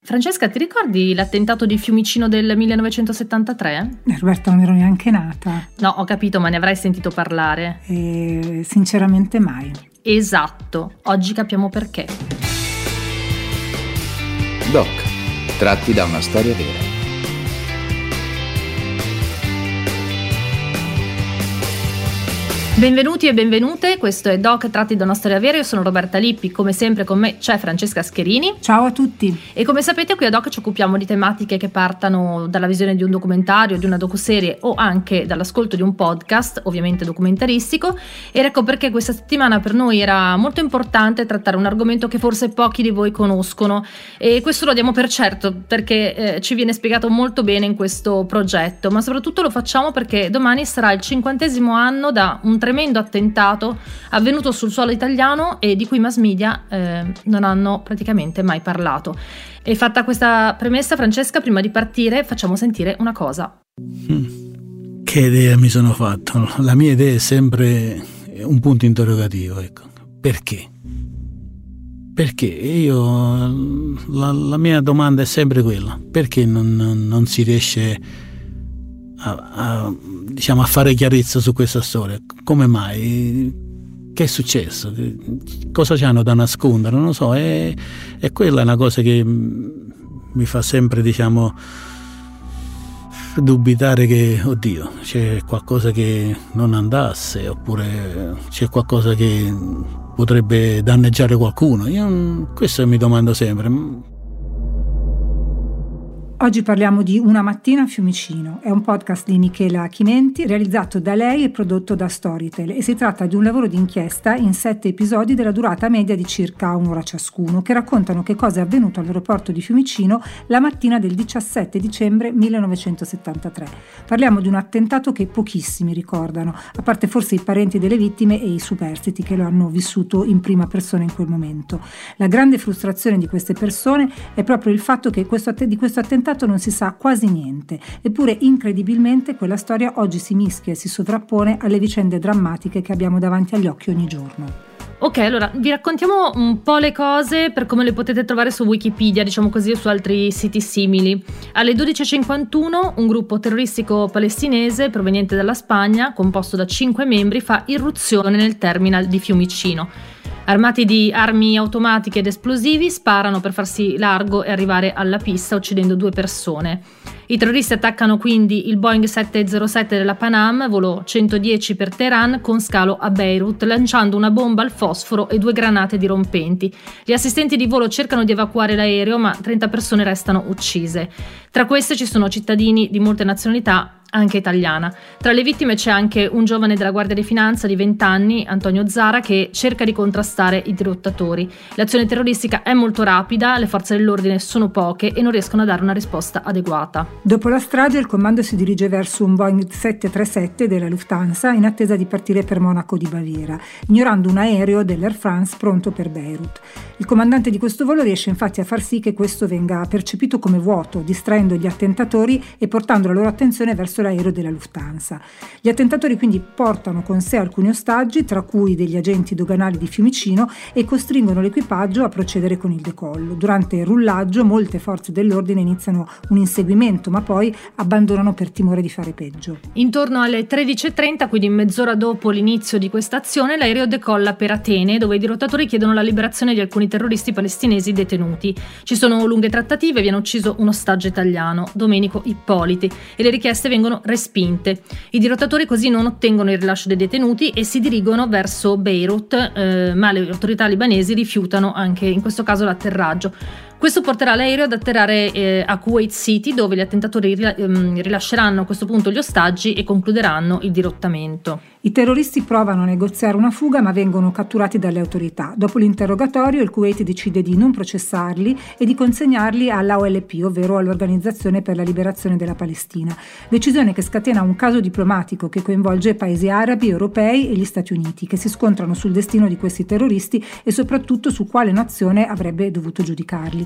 Francesca, ti ricordi l'attentato di Fiumicino del 1973? Roberta, non ero neanche nata. No, ho capito, ma ne avrai sentito parlare. Sinceramente mai. Esatto, oggi capiamo perché. Doc, tratti da una storia vera. Benvenuti e benvenute, questo è Doc tratti da una storia vera, io sono Roberta Lippi, come sempre con me c'è Francesca Scherini. Ciao a tutti. E come sapete qui a Doc ci occupiamo di tematiche che partano dalla visione di un documentario, di una docuserie o anche dall'ascolto di un podcast, ovviamente documentaristico, ed ecco perché questa settimana per noi era molto importante trattare un argomento che forse pochi di voi conoscono, e questo lo diamo per certo perché ci viene spiegato molto bene in questo progetto, ma soprattutto lo facciamo perché domani sarà il 50° anno da un tremendo attentato avvenuto sul suolo italiano e di cui i mass media non hanno praticamente mai parlato. E fatta questa premessa, Francesca, prima di partire facciamo sentire una cosa. Che idea mi sono fatto? La mia idea è sempre un punto interrogativo, ecco. Perché? Perché io la mia domanda è sempre quella: perché non si riesce a fare chiarezza su questa storia? Come mai? Che è successo? Cosa c'hanno da nascondere? Non lo so, e quella è una cosa che mi fa sempre dubitare che, oddio, c'è qualcosa che non andasse, oppure c'è qualcosa che potrebbe danneggiare qualcuno. Io questo mi domando sempre. Oggi parliamo di Una mattina a Fiumicino. È un podcast di Michela Chimenti, realizzato da lei e prodotto da Storytel, e si tratta di un lavoro d'inchiesta in 7 episodi della durata media di circa un'ora ciascuno, che raccontano che cosa è avvenuto all'aeroporto di Fiumicino la mattina del 17 dicembre 1973. Parliamo di un attentato che pochissimi ricordano, a parte forse i parenti delle vittime e i superstiti che lo hanno vissuto in prima persona in quel momento. La grande frustrazione di queste persone è proprio il fatto che di questo attentato non si sa quasi niente, eppure incredibilmente quella storia oggi si mischia e si sovrappone alle vicende drammatiche che abbiamo davanti agli occhi ogni giorno. Ok, allora vi raccontiamo un po' le cose per come le potete trovare su Wikipedia, diciamo così, o su altri siti simili. Alle 12:51 un gruppo terroristico palestinese proveniente dalla Spagna, composto da 5 membri, fa irruzione nel terminal di Fiumicino. Armati di armi automatiche ed esplosivi, sparano per farsi largo e arrivare alla pista, uccidendo 2 persone. I terroristi attaccano quindi il Boeing 707 della Pan Am, volo 110 per Teheran, con scalo a Beirut, lanciando una bomba al fosforo e 2 granate dirompenti. Gli assistenti di volo cercano di evacuare l'aereo, ma 30 persone restano uccise. Tra queste ci sono cittadini di molte nazionalità, anche italiana. Tra le vittime c'è anche un giovane della Guardia di Finanza di 20 anni, Antonio Zara, che cerca di contrastare i dirottatori. L'azione terroristica è molto rapida, le forze dell'ordine sono poche e non riescono a dare una risposta adeguata. Dopo la strage il comando si dirige verso un Boeing 737 della Lufthansa in attesa di partire per Monaco di Baviera, ignorando un aereo dell'Air France pronto per Beirut. Il comandante di questo volo riesce infatti a far sì che questo venga percepito come vuoto, distraendo gli attentatori e portando la loro attenzione verso l'aereo della Lufthansa. Gli attentatori quindi portano con sé alcuni ostaggi, tra cui degli agenti doganali di Fiumicino, e costringono l'equipaggio a procedere con il decollo. Durante il rullaggio molte forze dell'ordine iniziano un inseguimento, ma poi abbandonano per timore di fare peggio. Intorno alle 13:30, quindi mezz'ora dopo l'inizio di questa azione, l'aereo decolla per Atene, dove i dirottatori chiedono la liberazione di alcuni terroristi palestinesi detenuti. Ci sono lunghe trattative, viene ucciso un ostaggio italiano, Domenico Ippoliti, e le richieste vengono respinte. I dirottatori così non ottengono il rilascio dei detenuti e si dirigono verso Beirut, ma le autorità libanesi rifiutano anche in questo caso l'atterraggio. Questo porterà l'aereo ad atterrare a Kuwait City, dove gli attentatori rilasceranno a questo punto gli ostaggi e concluderanno il dirottamento. I terroristi provano a negoziare una fuga, ma vengono catturati dalle autorità. Dopo l'interrogatorio il Kuwait decide di non processarli e di consegnarli all'OLP, ovvero all'Organizzazione per la Liberazione della Palestina. Decisione che scatena un caso diplomatico che coinvolge paesi arabi, europei e gli Stati Uniti, che si scontrano sul destino di questi terroristi e soprattutto su quale nazione avrebbe dovuto giudicarli.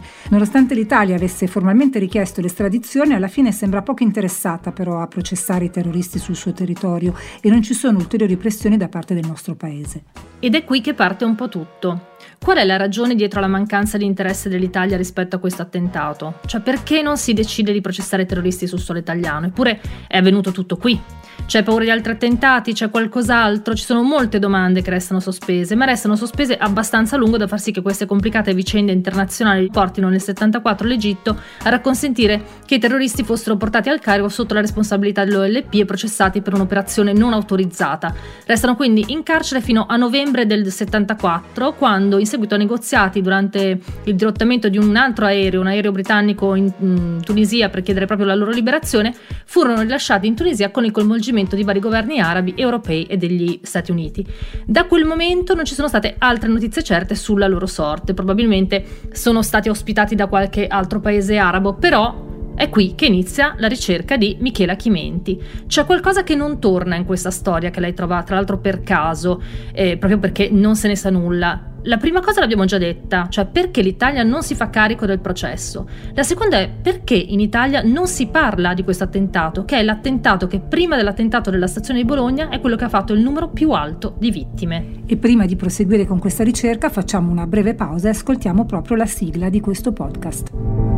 Nonostante l'Italia avesse formalmente richiesto l'estradizione, alla fine sembra poco interessata però a processare i terroristi sul suo territorio e non ci sono ulteriori pressioni da parte del nostro paese. Ed è qui che parte un po' tutto. Qual è la ragione dietro la mancanza di interesse dell'Italia rispetto a questo attentato? Cioè, perché non si decide di processare i terroristi sul suolo italiano? Eppure è avvenuto tutto qui. C'è paura di altri attentati? C'è qualcos'altro? Ci sono molte domande che restano sospese, ma restano sospese abbastanza a lungo da far sì che queste complicate vicende internazionali portino nel 74 l'Egitto a racconsentire che i terroristi fossero portati al Cairo sotto la responsabilità dell'OLP e processati per un'operazione non autorizzata. Restano quindi in carcere fino a novembre del 74, quando, in seguito a negoziati durante il dirottamento di un altro aereo, un aereo britannico in Tunisia per chiedere proprio la loro liberazione, furono rilasciati in Tunisia con il coinvolgimento di vari governi arabi, europei e degli Stati Uniti. Da quel momento non ci sono state altre notizie certe sulla loro sorte, probabilmente sono stati ospitati da qualche altro paese arabo, però è qui che inizia la ricerca di Michela Chimenti. C'è qualcosa che non torna in questa storia che lei trova tra l'altro per caso, proprio perché non se ne sa nulla. La prima cosa l'abbiamo già detta, cioè perché l'Italia non si fa carico del processo. La seconda è perché in Italia non si parla di questo attentato, che è l'attentato che prima dell'attentato della stazione di Bologna è quello che ha fatto il numero più alto di vittime. E prima di proseguire con questa ricerca facciamo una breve pausa e ascoltiamo proprio la sigla di questo podcast.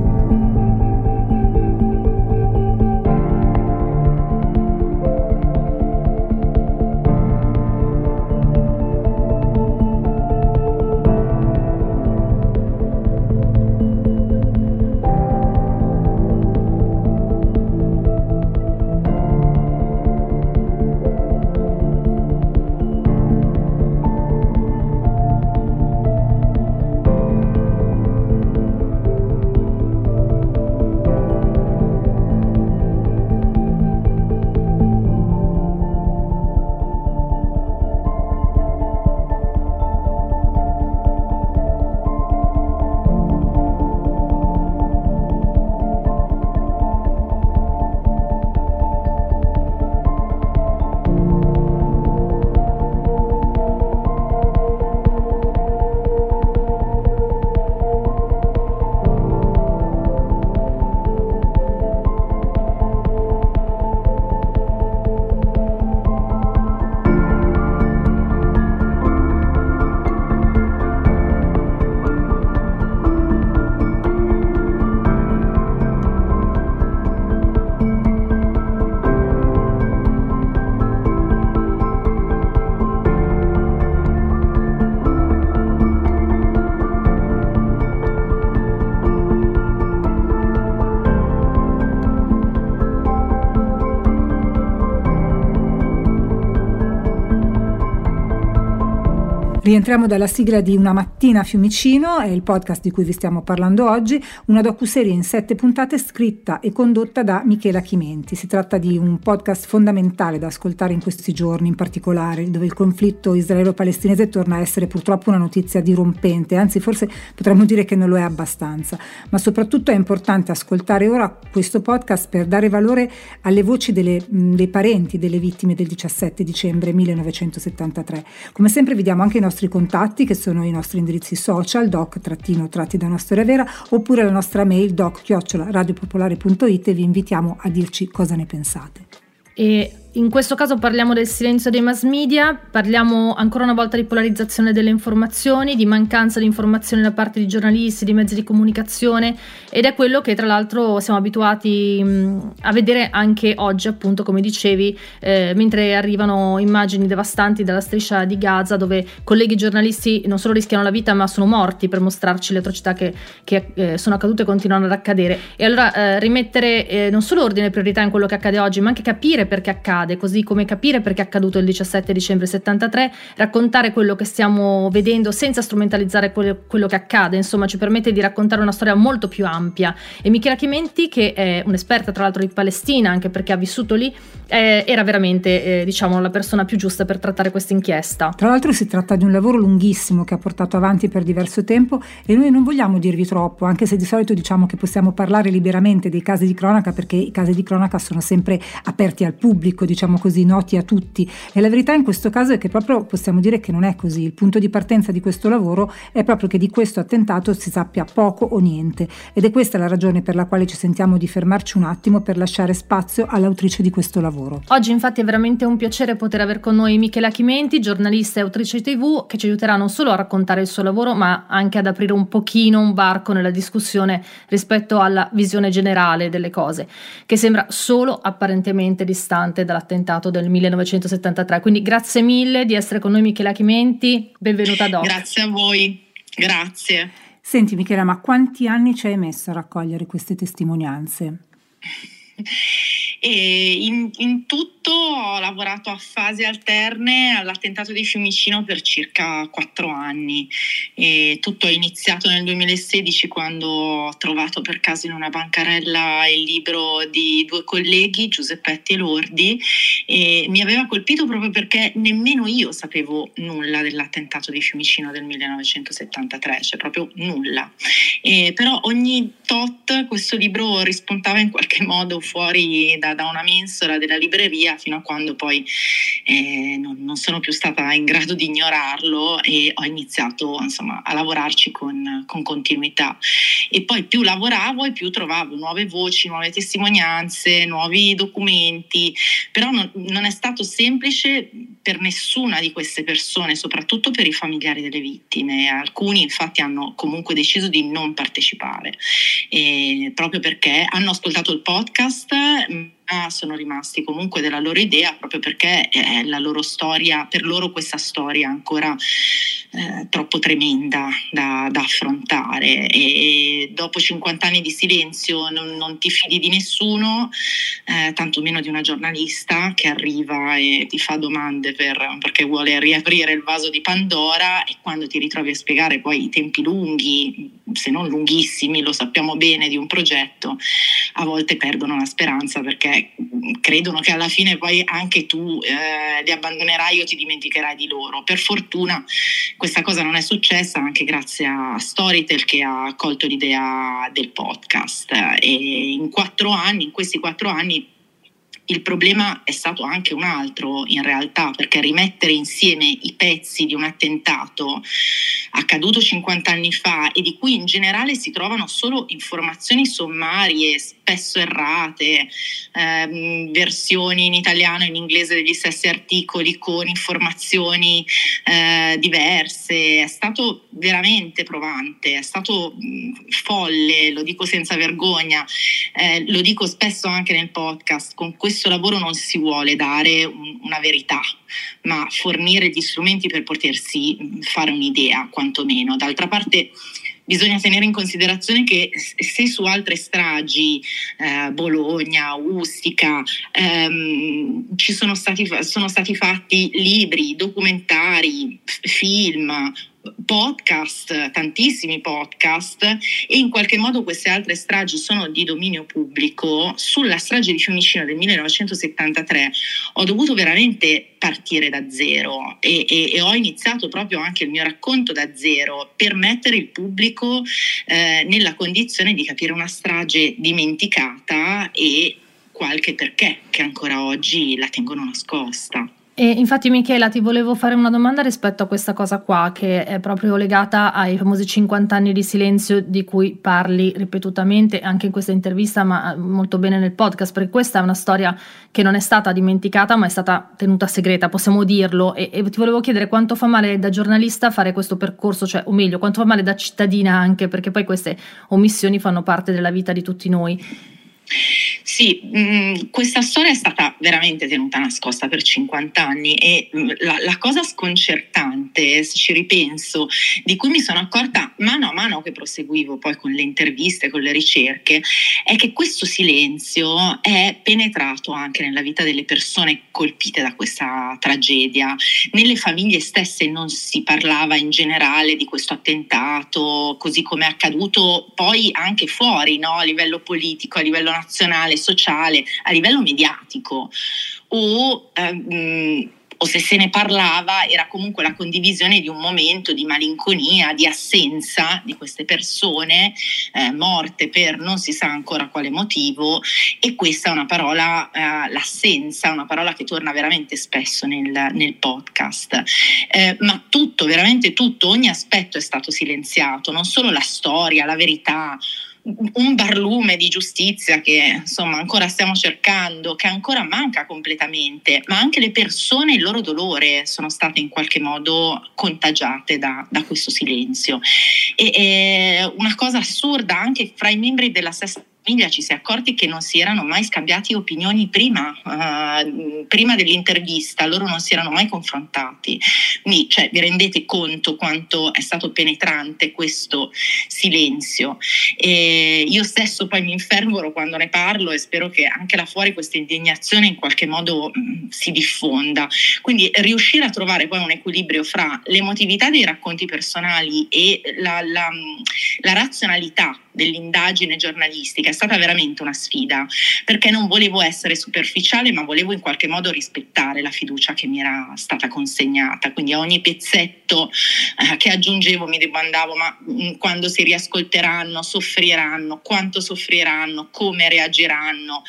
Rientriamo dalla sigla di Una mattina a Fiumicino, è il podcast di cui vi stiamo parlando oggi, una docuserie in 7 puntate scritta e condotta da Michela Chimenti. Si tratta di un podcast fondamentale da ascoltare in questi giorni, in particolare, dove il conflitto israelo-palestinese torna a essere purtroppo una notizia dirompente, anzi forse potremmo dire che non lo è abbastanza, ma soprattutto è importante ascoltare ora questo podcast per dare valore alle voci dei parenti delle vittime del 17 dicembre 1973. Come sempre vi diamo anche i nostri contatti, che sono i nostri indirizzi social, doc-tratti da una storia vera, oppure la nostra mail doc@radiopopolare.it, e vi invitiamo a dirci cosa ne pensate. E in questo caso parliamo del silenzio dei mass media, parliamo ancora una volta di polarizzazione delle informazioni, di mancanza di informazioni da parte di giornalisti, di mezzi di comunicazione, ed è quello che tra l'altro siamo abituati a vedere anche oggi, appunto come dicevi, mentre arrivano immagini devastanti dalla striscia di Gaza, dove colleghi giornalisti non solo rischiano la vita ma sono morti per mostrarci le atrocità che sono accadute e continuano ad accadere. E allora rimettere non solo ordine e priorità in quello che accade oggi, ma anche capire perché accade, così come capire perché è accaduto il 17 dicembre 73, raccontare quello che stiamo vedendo senza strumentalizzare quello che accade, insomma ci permette di raccontare una storia molto più ampia. E Michela Chimenti, che è un'esperta tra l'altro di Palestina, anche perché ha vissuto lì, era veramente la persona più giusta per trattare questa inchiesta. Tra l'altro si tratta di un lavoro lunghissimo che ha portato avanti per diverso tempo, e noi non vogliamo dirvi troppo, anche se di solito diciamo che possiamo parlare liberamente dei casi di cronaca, perché i casi di cronaca sono sempre aperti al pubblico, diciamo così, noti a tutti, e la verità in questo caso è che proprio possiamo dire che non è così. Il punto di partenza di questo lavoro è proprio che di questo attentato si sappia poco o niente, ed è questa la ragione per la quale ci sentiamo di fermarci un attimo per lasciare spazio all'autrice di questo lavoro. Oggi infatti è veramente un piacere poter aver con noi Michela Chimenti, giornalista e autrice TV, che ci aiuterà non solo a raccontare il suo lavoro ma anche ad aprire un pochino un varco nella discussione rispetto alla visione generale delle cose, che sembra solo apparentemente distante dall'attentato del 1973. Quindi grazie mille di essere con noi Michela Chimenti, benvenuta Doc. Grazie a voi, grazie. Senti Michela, ma quanti anni ci hai messo a raccogliere queste testimonianze? E in tutto ho lavorato a fasi alterne all'attentato di Fiumicino per circa 4 anni, e tutto è iniziato nel 2016 quando ho trovato per caso in una bancarella il libro di 2 colleghi, Giuseppetti e Lordi, e mi aveva colpito proprio perché nemmeno io sapevo nulla dell'attentato di Fiumicino del 1973, cioè proprio nulla, però ogni tot questo libro rispuntava in qualche modo fuori da una mensola della libreria, fino a quando poi non sono più stata in grado di ignorarlo e ho iniziato insomma a lavorarci con continuità, e poi più lavoravo e più trovavo nuove voci, nuove testimonianze, nuovi documenti, però non è stato semplice per nessuna di queste persone, soprattutto per i familiari delle vittime. Alcuni infatti hanno comunque deciso di non partecipare, proprio perché hanno ascoltato il podcast, sono rimasti comunque della loro idea, proprio perché è la loro storia, per loro questa storia è ancora troppo tremenda da affrontare, e dopo 50 anni di silenzio non ti fidi di nessuno, tantomeno di una giornalista che arriva e ti fa domande perché vuole riaprire il vaso di Pandora, e quando ti ritrovi a spiegare poi i tempi lunghi, se non lunghissimi, lo sappiamo bene, di un progetto, a volte perdono la speranza perché credono che alla fine poi anche tu li abbandonerai o ti dimenticherai di loro. Per fortuna questa cosa non è successa, anche grazie a Storytel che ha accolto l'idea del podcast, e in questi 4 anni il problema è stato anche un altro in realtà, perché rimettere insieme i pezzi di un attentato accaduto 50 anni fa e di cui in generale si trovano solo informazioni sommarie, spesso errate, versioni in italiano e in inglese degli stessi articoli con informazioni diverse, è stato veramente provante, è stato folle, lo dico senza vergogna, lo dico spesso anche nel podcast. Con questo lavoro non si vuole dare una verità, ma fornire gli strumenti per potersi fare un'idea, quantomeno. D'altra parte bisogna tenere in considerazione che se su altre stragi, Bologna, Ustica, sono stati fatti libri, documentari, film, podcast, tantissimi podcast, e in qualche modo queste altre stragi sono di dominio pubblico, sulla strage di Fiumicino del 1973 ho dovuto veramente partire da zero, e ho iniziato proprio anche il mio racconto da zero per mettere il pubblico nella condizione di capire una strage dimenticata e qualche perché che ancora oggi la tengono nascosta. E infatti Michela, ti volevo fare una domanda rispetto a questa cosa qua, che è proprio legata ai famosi 50 anni di silenzio di cui parli ripetutamente anche in questa intervista, ma molto bene nel podcast, perché questa è una storia che non è stata dimenticata ma è stata tenuta segreta, possiamo dirlo, e ti volevo chiedere quanto fa male da giornalista fare questo percorso, cioè, o meglio, quanto fa male da cittadina anche, perché poi queste omissioni fanno parte della vita di tutti noi. Sì, questa storia è stata veramente tenuta nascosta per 50 anni, e la cosa sconcertante, se ci ripenso, di cui mi sono accorta mano a mano che proseguivo poi con le interviste, con le ricerche, è che questo silenzio è penetrato anche nella vita delle persone colpite da questa tragedia. Nelle famiglie stesse non si parlava in generale di questo attentato, così come è accaduto poi anche fuori, no? A livello politico, a livello nazionale, sociale, a livello mediatico, o o se se ne parlava era comunque la condivisione di un momento di malinconia, di assenza di queste persone morte per non si sa ancora quale motivo, e questa è una parola, l'assenza, una parola che torna veramente spesso nel podcast, ma tutto, veramente tutto, ogni aspetto è stato silenziato, non solo la storia, la verità, un barlume di giustizia che insomma ancora stiamo cercando, che ancora manca completamente, ma anche le persone, il loro dolore sono state in qualche modo contagiate da questo silenzio. E una cosa assurda, anche fra i membri della stessa famiglia ci si è accorti che non si erano mai scambiati opinioni prima dell'intervista, loro non si erano mai confrontati. Quindi vi rendete conto quanto è stato penetrante questo silenzio, e io stesso poi mi infervoro quando ne parlo e spero che anche là fuori questa indignazione in qualche modo si diffonda. Quindi riuscire a trovare poi un equilibrio fra l'emotività dei racconti personali e la razionalità dell'indagine giornalistica è stata veramente una sfida, perché non volevo essere superficiale, ma volevo in qualche modo rispettare la fiducia che mi era stata consegnata. Quindi a ogni pezzetto che aggiungevo mi domandavo: ma quando si riascolteranno soffriranno, quanto soffriranno, come reagiranno?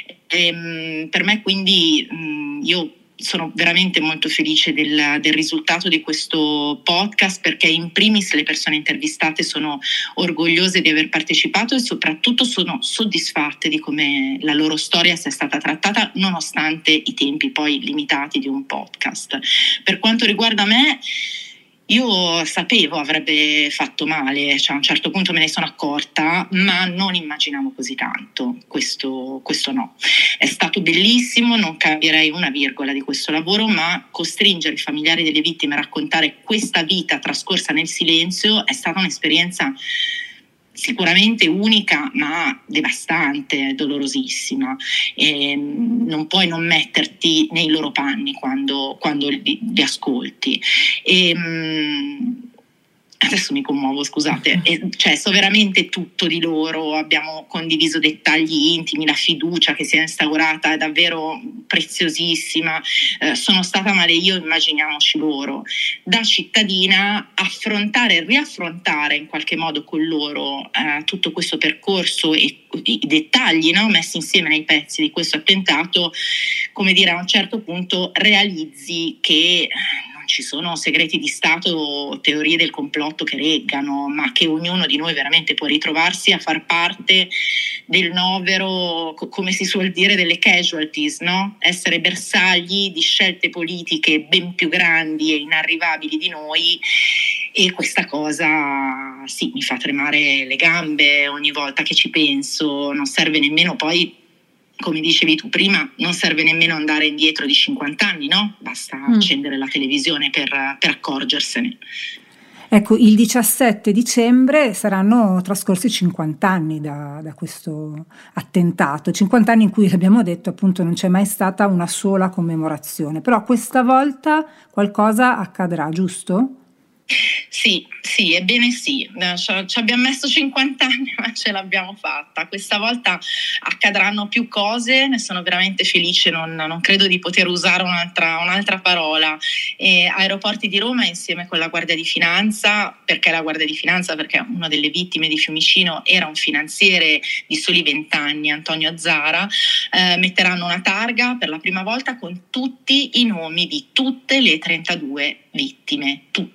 Per me quindi io sono veramente molto felice del risultato di questo podcast, perché in primis le persone intervistate sono orgogliose di aver partecipato e soprattutto sono soddisfatte di come la loro storia sia stata trattata, nonostante i tempi poi limitati di un podcast. Per quanto riguarda me, io sapevo avrebbe fatto male, a un certo punto me ne sono accorta, ma non immaginavo così tanto, questo no. È stato bellissimo, non cambierei una virgola di questo lavoro, ma costringere i familiari delle vittime a raccontare questa vita trascorsa nel silenzio è stata un'esperienza sicuramente unica, ma devastante, dolorosissima, e non puoi non metterti nei loro panni quando li ascolti. Adesso mi commuovo, scusate, so veramente tutto di loro, abbiamo condiviso dettagli intimi, la fiducia che si è instaurata è davvero preziosissima, sono stata male io, immaginiamoci loro. Da cittadina affrontare e riaffrontare in qualche modo con loro tutto questo percorso e i dettagli, no, messi insieme nei pezzi di questo attentato, come dire, a un certo punto realizzi che ci sono segreti di Stato o teorie del complotto che reggano, ma che ognuno di noi veramente può ritrovarsi a far parte del novero, come si suol dire, delle casualties, no? Essere bersagli di scelte politiche ben più grandi e inarrivabili di noi, e questa cosa sì, mi fa tremare le gambe ogni volta che ci penso. Non serve nemmeno poi, come dicevi tu prima, non serve nemmeno andare indietro di 50 anni, no? Basta accendere la televisione per accorgersene. Ecco, il 17 dicembre saranno trascorsi 50 anni da questo attentato, 50 anni in cui, abbiamo detto, appunto non c'è mai stata una sola commemorazione, però questa volta qualcosa accadrà, giusto? Sì, ebbene sì, ci abbiamo messo 50 anni ma ce l'abbiamo fatta. Questa volta accadranno più cose, ne sono veramente felice, non credo di poter usare un'altra parola. Aeroporti di Roma, insieme con la Guardia di Finanza, perché la Guardia di Finanza? Perché una delle vittime di Fiumicino era un finanziere di soli 20 anni, Antonio Zara, metteranno una targa per la prima volta con tutti i nomi di tutte le 32 vittime, tutte.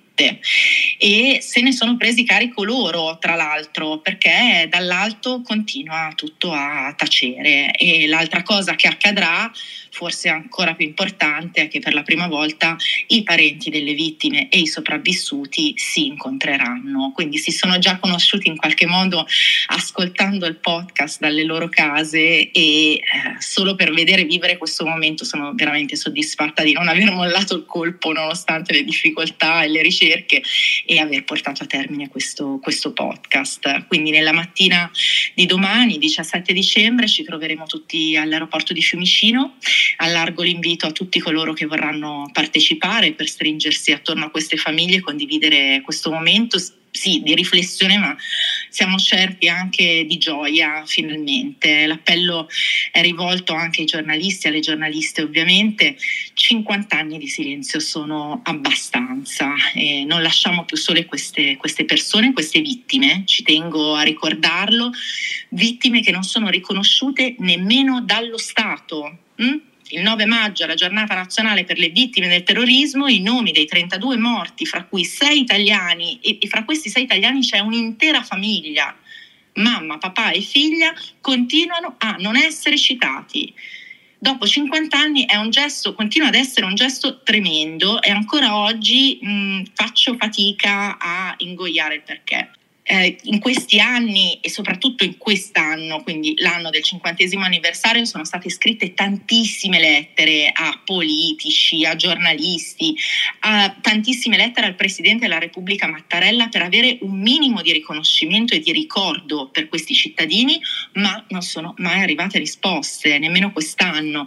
E se ne sono presi carico loro, tra l'altro, perché dall'alto continua tutto a tacere. E l'altra cosa che accadrà, forse ancora più importante, è che per la prima volta i parenti delle vittime e i sopravvissuti si incontreranno, quindi si sono già conosciuti in qualche modo ascoltando il podcast dalle loro case, e solo per vedere vivere questo momento sono veramente soddisfatta di non aver mollato il colpo nonostante le difficoltà e le ricerche, e aver portato a termine questo podcast. Quindi nella mattina di domani, 17 dicembre, ci troveremo tutti all'aeroporto di Fiumicino. Allargo l'invito a tutti coloro che vorranno partecipare per stringersi attorno a queste famiglie e condividere questo momento, sì, di riflessione, ma siamo certi anche di gioia finalmente. L'appello è rivolto anche ai giornalisti, alle giornaliste ovviamente. 50 anni di silenzio sono abbastanza e non lasciamo più sole queste persone, queste vittime, ci tengo a ricordarlo, vittime che non sono riconosciute nemmeno dallo Stato. Il 9 maggio, la giornata nazionale per le vittime del terrorismo, i nomi dei 32 morti, fra cui 6 italiani, e fra questi 6 italiani c'è un'intera famiglia, mamma, papà e figlia, continuano a non essere citati. Dopo 50 anni è un gesto, continua ad essere un gesto tremendo e ancora oggi faccio fatica a ingoiare il perché. In questi anni e soprattutto in quest'anno, quindi l'anno del 50° anniversario, sono state scritte tantissime lettere a politici, a giornalisti, tantissime lettere al Presidente della Repubblica Mattarella per avere un minimo di riconoscimento e di ricordo per questi cittadini, ma non sono mai arrivate risposte, nemmeno quest'anno.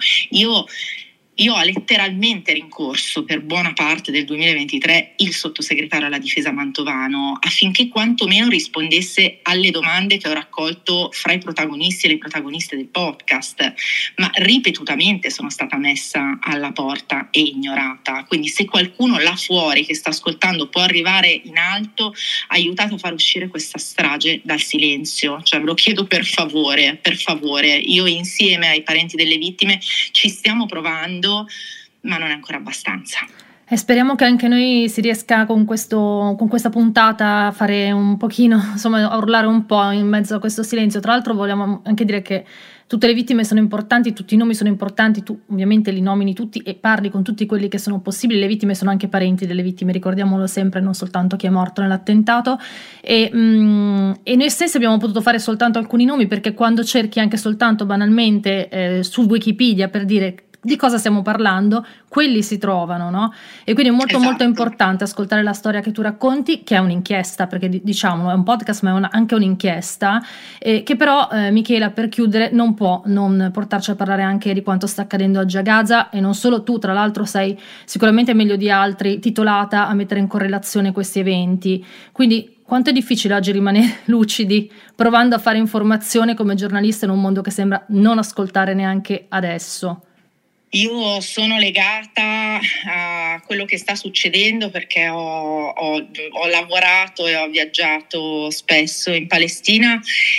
Io ho letteralmente rincorso per buona parte del 2023 il sottosegretario alla difesa Mantovano affinché quantomeno rispondesse alle domande che ho raccolto fra i protagonisti e le protagoniste del podcast, ma ripetutamente sono stata messa alla porta e ignorata. Quindi se qualcuno là fuori che sta ascoltando può arrivare in alto, aiutate a far uscire questa strage dal silenzio, cioè ve lo chiedo per favore. Io insieme ai parenti delle vittime ci stiamo provando, ma non è ancora abbastanza. E speriamo che anche noi si riesca con questa puntata a fare un pochino, insomma, a urlare un po' in mezzo a questo silenzio. Tra l'altro vogliamo anche dire che tutte le vittime sono importanti, tutti i nomi sono importanti, tu ovviamente li nomini tutti e parli con tutti quelli che sono possibili. Le vittime sono anche parenti delle vittime, ricordiamolo sempre, non soltanto chi è morto nell'attentato, e noi stessi abbiamo potuto fare soltanto alcuni nomi, perché quando cerchi anche soltanto banalmente su Wikipedia per dire di cosa stiamo parlando, quelli si trovano, no? E quindi è molto molto importante ascoltare la storia che tu racconti, che è un'inchiesta, perché diciamo è un podcast ma è anche un'inchiesta, che però Michela, per chiudere, non può non portarci a parlare anche di quanto sta accadendo oggi a Gaza, e non solo tu, tra l'altro sei sicuramente meglio di altri titolata a mettere in correlazione questi eventi. Quindi quanto è difficile oggi rimanere lucidi provando a fare informazione come giornalista in un mondo che sembra non ascoltare neanche adesso? Io sono legata a quello che sta succedendo perché ho lavorato e ho viaggiato spesso in Palestina,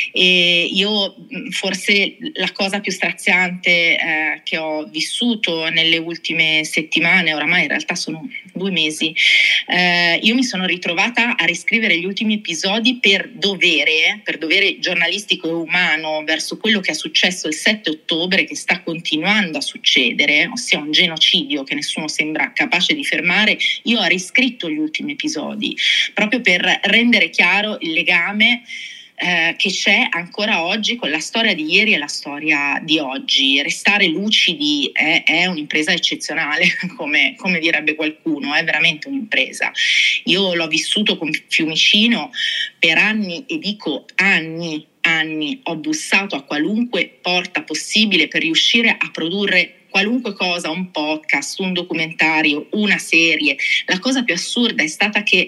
e io forse la cosa più straziante che ho vissuto nelle ultime settimane, oramai in realtà sono 2 mesi, io mi sono ritrovata a riscrivere gli ultimi episodi per dovere giornalistico e umano verso quello che è successo il 7 ottobre, che sta continuando a succedere, ossia un genocidio che nessuno sembra capace di fermare. Io ho riscritto gli ultimi episodi proprio per rendere chiaro il legame che c'è ancora oggi con la storia di ieri e la storia di oggi. Restare lucidi è un'impresa eccezionale, come direbbe qualcuno, è veramente un'impresa. Io l'ho vissuto con Fiumicino per anni, e dico anni, ho bussato a qualunque porta possibile per riuscire a produrre qualunque cosa, un podcast, un documentario, una serie. La cosa più assurda è stata che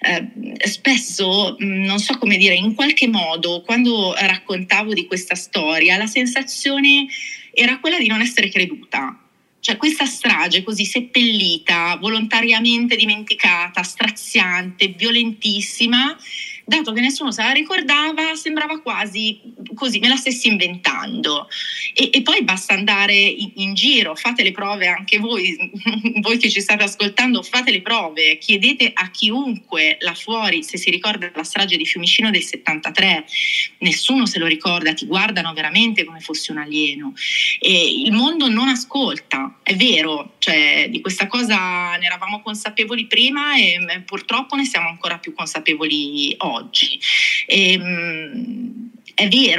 spesso, non so come dire, in qualche modo quando raccontavo di questa storia la sensazione era quella di non essere creduta. Cioè questa strage così seppellita, volontariamente dimenticata, straziante, violentissima, dato che nessuno se la ricordava, sembrava quasi così, me la stessi inventando. E poi basta andare in giro, fate le prove anche voi che ci state ascoltando, fate le prove, chiedete a chiunque là fuori se si ricorda la strage di Fiumicino del 73, nessuno se lo ricorda, ti guardano veramente come fossi un alieno. E il mondo non ascolta, è vero, cioè di questa cosa ne eravamo consapevoli prima e purtroppo ne siamo ancora più consapevoli oggi. È vero,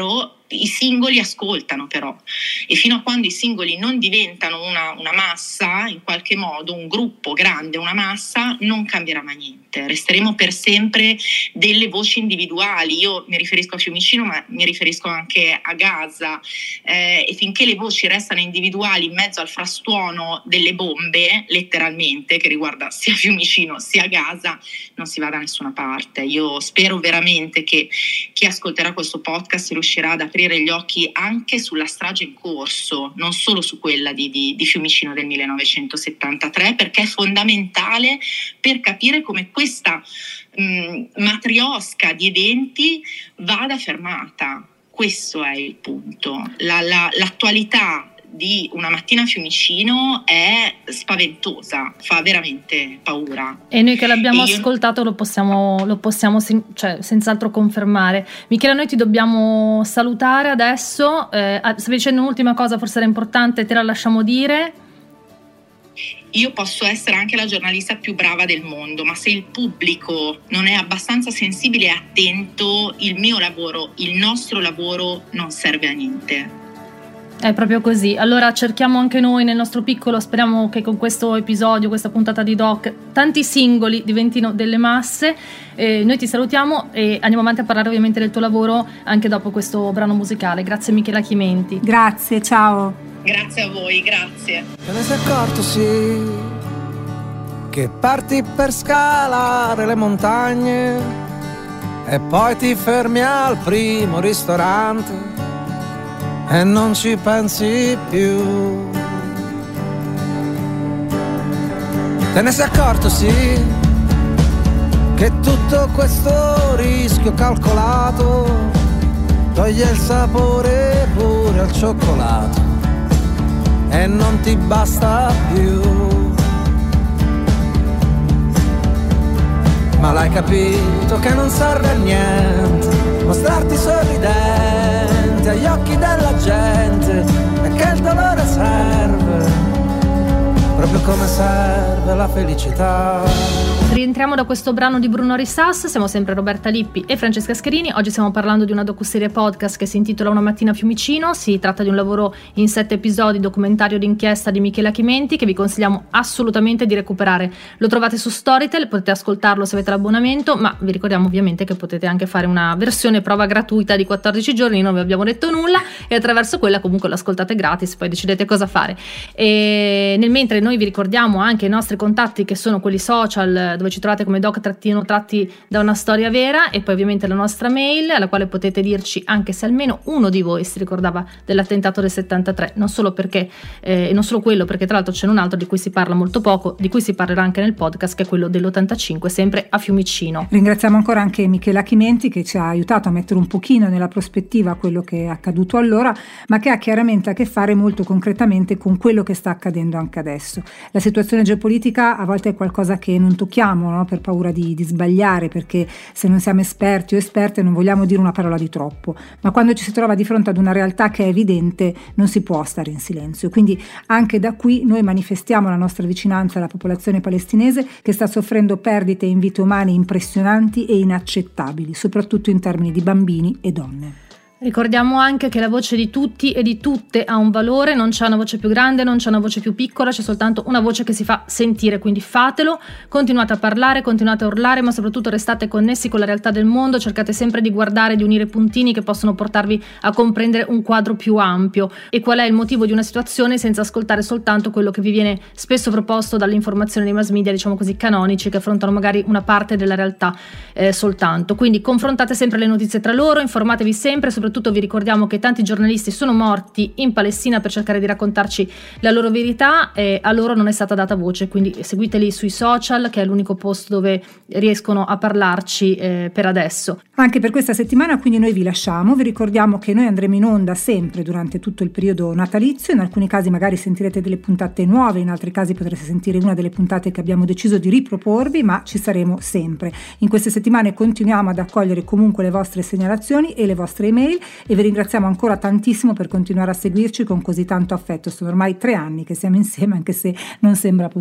I singoli ascoltano però, e fino a quando i singoli non diventano una massa, in qualche modo un gruppo grande, una massa, non cambierà mai niente, resteremo per sempre delle voci individuali. Io mi riferisco a Fiumicino, ma mi riferisco anche a Gaza, e finché le voci restano individuali in mezzo al frastuono delle bombe, letteralmente, che riguarda sia Fiumicino sia Gaza, non si va da nessuna parte. Io spero veramente che chi ascolterà questo podcast riuscirà ad aprire gli occhi anche sulla strage in corso, non solo su quella di Fiumicino del 1973, perché è fondamentale per capire come questa matriosca di eventi vada fermata. Questo è il punto. L'attualità di Una mattina a Fiumicino è spaventosa, fa veramente paura. E noi che l'abbiamo ascoltato lo possiamo senz'altro confermare. Michela, noi ti dobbiamo salutare adesso. Stavi dicendo un'ultima cosa, forse era importante, te la lasciamo dire. Io posso essere anche la giornalista più brava del mondo, ma se il pubblico non è abbastanza sensibile e attento, il mio lavoro, il nostro lavoro non serve a niente. È proprio così. Allora cerchiamo anche noi nel nostro piccolo, speriamo che con questo episodio, questa puntata di Doc, tanti singoli diventino delle masse. Noi ti salutiamo e andiamo avanti a parlare ovviamente del tuo lavoro anche dopo questo brano musicale. Grazie Michela Chimenti. Grazie, ciao. Grazie a voi, grazie. Te ne sei accorto, sì, che parti per scalare le montagne e poi ti fermi al primo ristorante e non ci pensi più. Te ne sei accorto, sì, che tutto questo rischio calcolato toglie il sapore pure al cioccolato e non ti basta più. Ma l'hai capito che non serve a niente mostrarti sorridente agli occhi della gente e che il dolore serve proprio come serve la felicità. Rientriamo da questo brano di Bruno Risas, siamo sempre Roberta Lippi e Francesca Scherini. Oggi stiamo parlando di una docuserie podcast che si intitola Una mattina a Fiumicino. Si tratta di un lavoro in 7 episodi, documentario d'inchiesta di Michela Chimenti, che vi consigliamo assolutamente di recuperare. Lo trovate su Storytel, potete ascoltarlo se avete l'abbonamento, ma vi ricordiamo ovviamente che potete anche fare una versione prova gratuita di 14 giorni, non vi abbiamo detto nulla, e attraverso quella comunque lo ascoltate gratis, poi decidete cosa fare. E nel mentre noi vi ricordiamo anche i nostri contatti, che sono quelli social, dove ci trovate come doc-tratti da una storia vera, e poi ovviamente la nostra mail, alla quale potete dirci anche se almeno uno di voi si ricordava dell'attentato del 73, non solo perché non solo quello, perché tra l'altro c'è un altro di cui si parla molto poco, di cui si parlerà anche nel podcast, che è quello dell'85, sempre a Fiumicino. Ringraziamo ancora anche Michela Chimenti, che ci ha aiutato a mettere un pochino nella prospettiva quello che è accaduto allora, ma che ha chiaramente a che fare molto concretamente con quello che sta accadendo anche adesso. La situazione geopolitica a volte è qualcosa che non tocchiamo, no? Per paura di sbagliare, perché se non siamo esperti o esperte non vogliamo dire una parola di troppo, ma quando ci si trova di fronte ad una realtà che è evidente non si può stare in silenzio. Quindi anche da qui noi manifestiamo la nostra vicinanza alla popolazione palestinese, che sta soffrendo perdite in vite umane impressionanti e inaccettabili, soprattutto in termini di bambini e donne. Ricordiamo anche che la voce di tutti e di tutte ha un valore, non c'è una voce più grande, non c'è una voce più piccola, c'è soltanto una voce che si fa sentire, quindi fatelo, continuate a parlare, continuate a urlare, ma soprattutto restate connessi con la realtà del mondo, cercate sempre di guardare, di unire puntini che possono portarvi a comprendere un quadro più ampio e qual è il motivo di una situazione, senza ascoltare soltanto quello che vi viene spesso proposto dall'informazione dei mass media, diciamo così, canonici, che affrontano magari una parte della realtà soltanto. Quindi confrontate sempre le notizie tra loro, informatevi sempre, soprattutto vi ricordiamo che tanti giornalisti sono morti in Palestina per cercare di raccontarci la loro verità e a loro non è stata data voce, quindi seguiteli sui social, che è l'unico posto dove riescono a parlarci per adesso. Anche per questa settimana quindi noi vi lasciamo, vi ricordiamo che noi andremo in onda sempre durante tutto il periodo natalizio, in alcuni casi magari sentirete delle puntate nuove, in altri casi potrete sentire una delle puntate che abbiamo deciso di riproporvi, ma ci saremo sempre. In queste settimane continuiamo ad accogliere comunque le vostre segnalazioni e le vostre email, e vi ringraziamo ancora tantissimo per continuare a seguirci con così tanto affetto. Sono ormai 3 anni che siamo insieme, anche se non sembra possibile.